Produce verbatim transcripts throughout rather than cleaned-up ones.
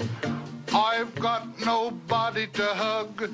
I've got nobody to hug.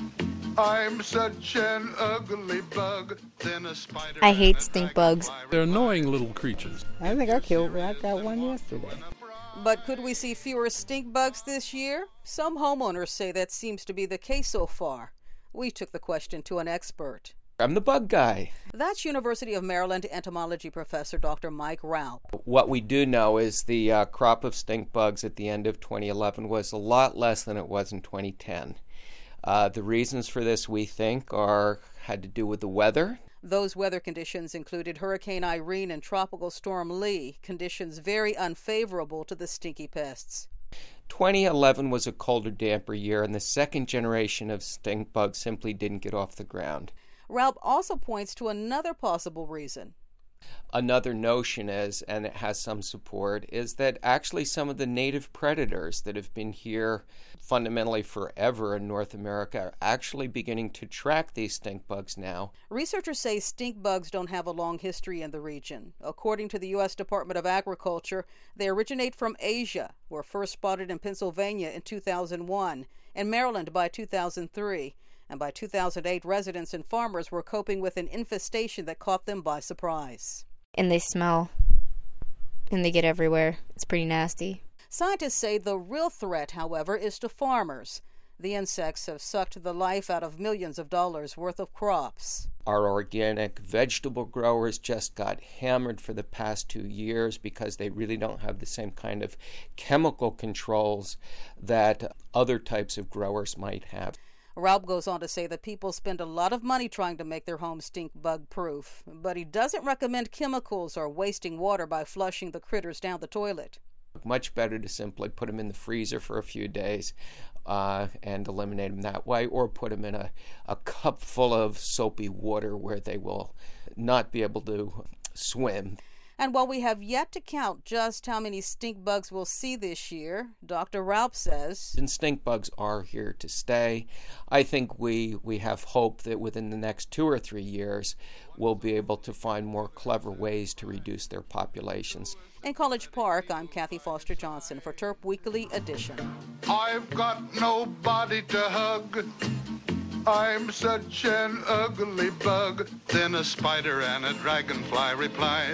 I'm such an ugly bug. Then a spider I hate stink bugs. They're annoying little creatures. I think I killed one. I got one yesterday. But could we see fewer stink bugs this year? Some homeowners say that seems to be the case so far. We took the question to an expert. I'm the bug guy. That's University of Maryland entomology professor Doctor Mike Raup. What we do know is the uh, crop of stink bugs at the end of twenty eleven was a lot less than it was in twenty ten. Uh, the reasons for this, we think, are had to do with the weather. Those weather conditions included Hurricane Irene and Tropical Storm Lee, conditions very unfavorable to the stinky pests. twenty eleven was a colder, damper year, and the second generation of stink bugs simply didn't get off the ground. Raup also points to another possible reason. Another notion is, and it has some support, is that actually some of the native predators that have been here fundamentally forever in North America are actually beginning to track these stink bugs now. Researchers say stink bugs don't have a long history in the region. According to the U S Department of Agriculture, they originate from Asia, were first spotted in Pennsylvania in two thousand one, and Maryland by two thousand three. And by two thousand eight, residents and farmers were coping with an infestation that caught them by surprise. And they smell. And they get everywhere. It's pretty nasty. Scientists say the real threat, however, is to farmers. The insects have sucked the life out of millions of dollars worth of crops. Our organic vegetable growers just got hammered for the past two years because they really don't have the same kind of chemical controls that other types of growers might have. Raup goes on to say that people spend a lot of money trying to make their homes stink bug proof, but he doesn't recommend chemicals or wasting water by flushing the critters down the toilet. Much better to simply put them in the freezer for a few days uh, and eliminate them that way, or put them in a, a cup full of soapy water where they will not be able to swim. And while we have yet to count just how many stink bugs we'll see this year, Doctor Raup says, and stink bugs are here to stay. I think we, we have hope that within the next two or three years, we'll be able to find more clever ways to reduce their populations. In College Park, I'm Kathy Foster Johnson for Terp Weekly Edition. I've got nobody to hug. I'm such an ugly bug. Then a spider and a dragonfly replied,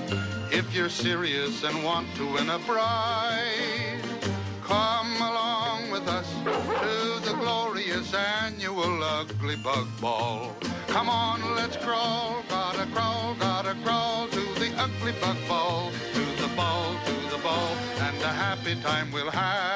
if you're serious and want to win a prize, come along with us to the glorious annual Ugly Bug Ball. Come on, let's crawl, gotta crawl, gotta crawl to the Ugly Bug Ball, to the ball, to the ball, and a happy time we'll have.